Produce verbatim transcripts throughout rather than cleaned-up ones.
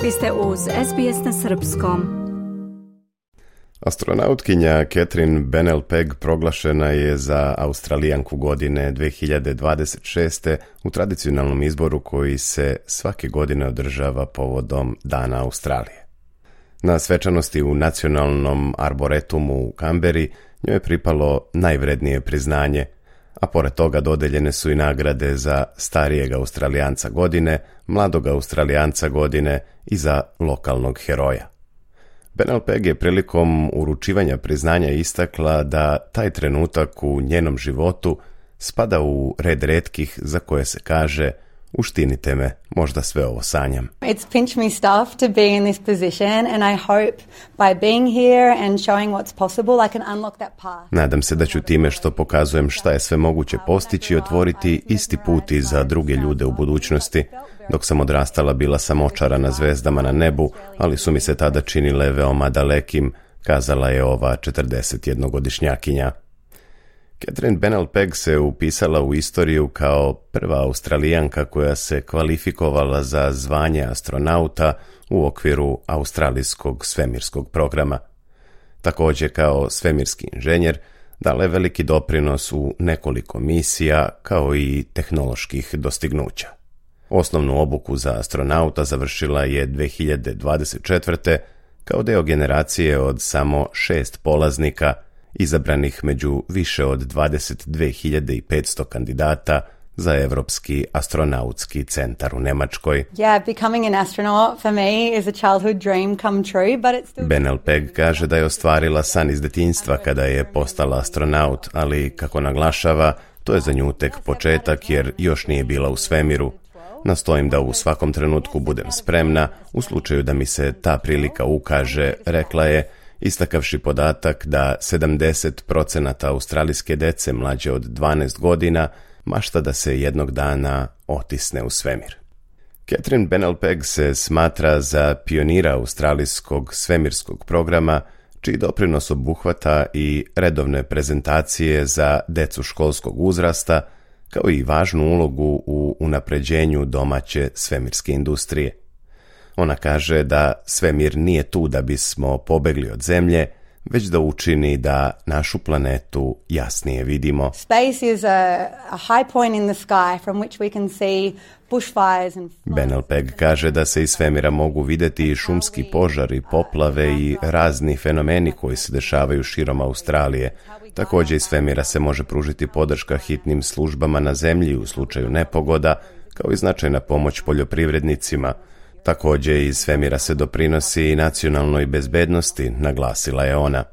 Vi ste uz S B S na srpskom. Astronautkinja Catherine Bennell-Pegg proglašena je za Australijanku godine dve hiljade dvadeset šeste. u tradicionalnom izboru koji se svake godine održava povodom Dana Australije. Na svečanosti u Nacionalnom arboretumu u Kamberi njoj je pripalo najvrednije priznanje, a pored toga dodeljene su i nagrade za starijeg Australijanca godine, mladog Australijanca godine i za lokalnog heroja. Bennell-Pegg je prilikom uručivanja priznanja istakla da taj trenutak u njenom životu spada u red retkih za koje se kaže: uštinite me, možda sve ovo sanjam. It's pinch me stuff to be in this position and I hope by being here and showing what's possible I can unlock that path. Nadam se da ću time što pokazujem šta je sve moguće postići otvoriti isti put i za druge ljude u budućnosti. Dok sam odrastala bila sam očarana zvezdama na nebu, ali su mi se tada činile veoma dalekim, kazala je ova četrdesetjednogodišnjakinja. Catherine Bennell-Pegg se upisala u istoriju kao prva Australijanka koja se kvalifikovala za zvanje astronauta u okviru australijskog svemirskog programa. Također kao svemirski inženjer dala je veliki doprinos u nekoliko misija kao i tehnoloških dostignuća. Osnovnu obuku za astronauta završila je dve hiljade dvadeset četvrte. kao deo generacije od samo šest polaznika izabranih među više od dvadeset dve hiljade petsto kandidata za Evropski astronautski centar u Nemačkoj. Yeah, becoming an astronaut for me is a childhood dream come true, but it's still... Bennell-Pegg kaže da je ostvarila san iz detinjstva kada je postala astronaut, ali kako naglašava, to je za nju tek početak jer još nije bila u svemiru. Nastojim da u svakom trenutku budem spremna, u slučaju da mi se ta prilika ukaže, rekla je, istakavši podatak da sedamdeset procenata australijske dece mlađe od dvanaest godina mašta da se jednog dana otisne u svemir. Catherine Bennell-Pegg se smatra za pionira australijskog svemirskog programa, čiji doprinos obuhvata i redovne prezentacije za decu školskog uzrasta, kao i važnu ulogu u unapređenju domaće svemirske industrije. Ona kaže da svemir nije tu da bismo pobegli od zemlje, već da učini da našu planetu jasnije vidimo. Space is a, a high point in the sky from which we can see bushfires and Bennell-Pegg kaže da se iz svemira mogu vidjeti i šumski požari, poplave i razni fenomeni koji se dešavaju širom Australije. Također iz svemira se može pružiti podrška hitnim službama na zemlji u slučaju nepogoda, kao i značajna pomoć poljoprivrednicima. Također iz svemira se doprinosi i nacionalnoj bezbednosti, naglasila je ona.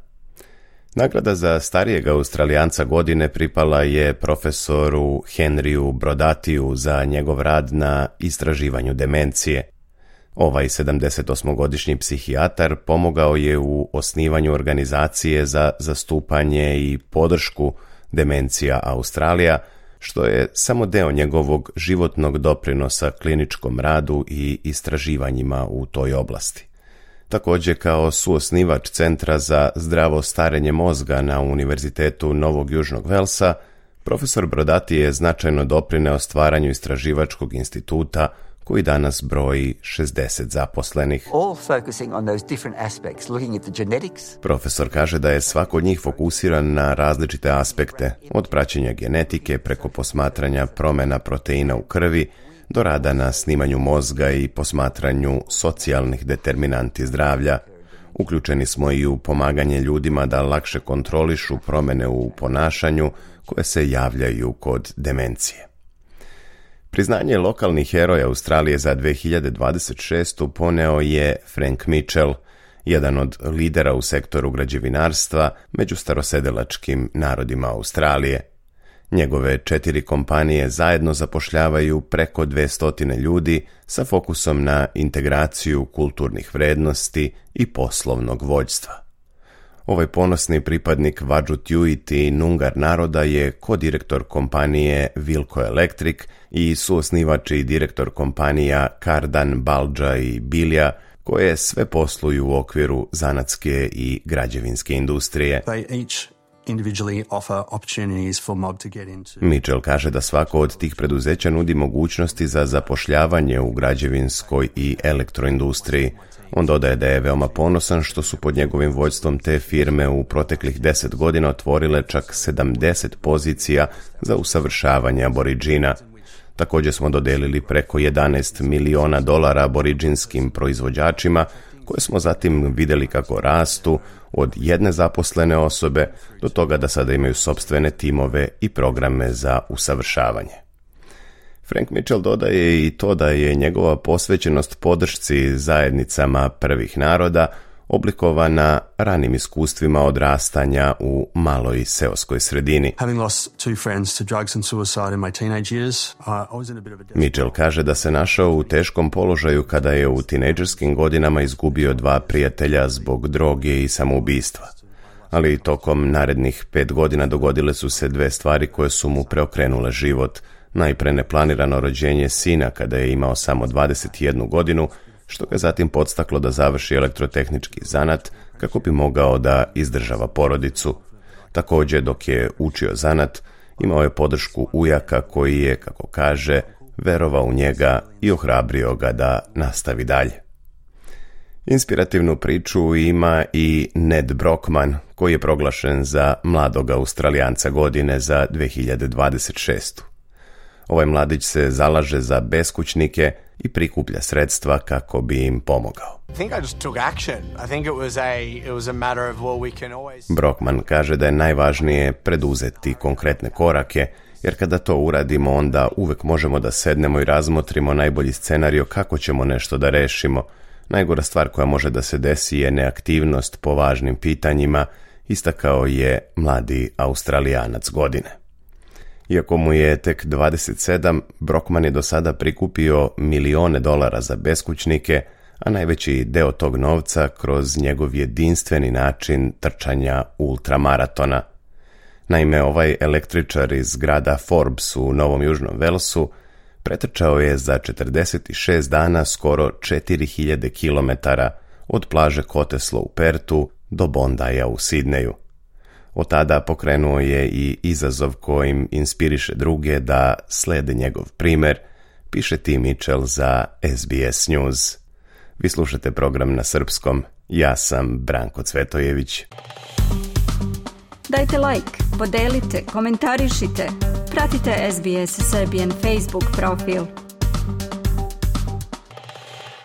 Nagrada za starijeg Australijanca godine pripala je profesoru Henryu Brodatiju za njegov rad na istraživanju demencije. Ovaj sedamdesetosmogodišnji psihijatar pomogao je u osnivanju organizacije za zastupanje i podršku Demencija Australija, što je samo deo njegovog životnog doprinosa kliničkom radu i istraživanjima u toj oblasti. Također kao suosnivač Centra za zdravo starenje mozga na Univerzitetu Novog Južnog Velsa, profesor Brodati je značajno doprineo stvaranju istraživačkog instituta koji danas broji šezdeset zaposlenih. All focusing on those different aspects, looking at the genetics. Profesor kaže da je svako od njih fokusiran na različite aspekte, od praćenja genetike preko posmatranja promjena proteina u krvi do rada na snimanju mozga i posmatranju socijalnih determinanti zdravlja. Uključeni smo i u pomaganje ljudima da lakše kontrolišu promjene u ponašanju koje se javljaju kod demencije. Priznanje lokalnih heroja Australije za dve hiljade dvadeset šestu poneo je Frank Mitchell, jedan od lidera u sektoru građevinarstva među starosedelačkim narodima Australije. Njegove četiri kompanije zajedno zapošljavaju preko dvjesto ljudi sa fokusom na integraciju kulturnih vrednosti i poslovnog vođstva. Ovaj ponosni pripadnik Wadjuk i Noongar naroda je kodirektor kompanije Wilco Electric i suosnivač i direktor kompanija Cardan, Balja i Bilja, koje sve posluju u okviru zanatske i građevinske industrije. They each individually offer opportunities for mob to get into. Mitchell kaže da svako od tih preduzeća nudi mogućnosti za zapošljavanje u građevinskoj i elektroindustriji. On dodaje da je veoma ponosan što su pod njegovim vođstvom te firme u proteklih deset godina otvorile čak sedamdeset pozicija za usavršavanje aboriđina. Također smo dodelili preko jedanaest miliona dolara aboriđinskim proizvođačima, koje smo zatim vidjeli kako rastu od jedne zaposlene osobe do toga da sada imaju sopstvene timove i programe za usavršavanje. Frank Mitchell dodaje i to da je njegova posvećenost podršci zajednicama prvih naroda oblikovana ranim iskustvima odrastanja u maloj seoskoj sredini. Mitchell kaže da se našao u teškom položaju kada je u tinejdžerskim godinama izgubio dva prijatelja zbog droge i samoubistva. Ali tokom narednih pet godina dogodile su se dve stvari koje su mu preokrenule život. Najpre neplanirano rođenje sina kada je imao samo dvadeset jednu godinu, što ga zatim podstaklo da završi elektrotehnički zanat kako bi mogao da izdržava porodicu. Također, dok je učio zanat, imao je podršku ujaka koji je, kako kaže, verovao u njega i ohrabrio ga da nastavi dalje. Inspirativnu priču ima i Ned Brockman, koji je proglašen za mladog Australijanca godine za dve hiljade dvadeset šestu. Ovaj mladić se zalaže za beskućnike i prikuplja sredstva kako bi im pomogao. Brockman kaže da je najvažnije preduzeti konkretne korake, jer kada to uradimo, onda uvek možemo da sednemo i razmotrimo najbolji scenario kako ćemo nešto da rešimo. Najgora stvar koja može da se desi je neaktivnost po važnim pitanjima, istakao je mladi Australijanac godine. Iako mu je tek dvadeset sedam, Brockman je do sada prikupio milione dolara za beskućnike, a najveći deo tog novca kroz njegov jedinstveni način trčanja ultramaratona. Naime, ovaj električar iz grada Forbes u Novom Južnom Walesu pretrčao je za četrdeset šest dana skoro četiri hiljade kilometara od plaže Koteslo u Pertu do Bondaja u Sidneju. Od tada pokrenuo je i izazov kojim inspiriše druge da slede njegov primer, piše Tim Mitchell za S B S News. Vi slušate program na srpskom, ja sam Branko Cvetojević. Dajte like, podelite, komentarišite, pratite S B S Serbian Facebook profil.